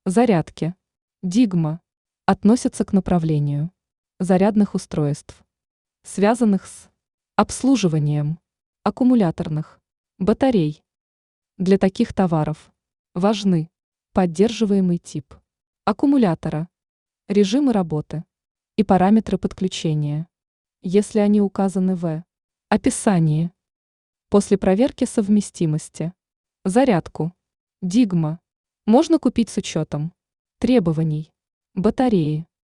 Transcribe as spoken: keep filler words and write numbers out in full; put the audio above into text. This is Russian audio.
Зарядки. Дигма. Относятся к направлению зарядных устройств, связанных с обслуживанием аккумуляторных батарей. Для таких товаров важны поддерживаемый тип аккумулятора, режимы работы и параметры подключения, если они указаны в описании. После проверки совместимости зарядку Дигма можно купить с учетом требований батареи,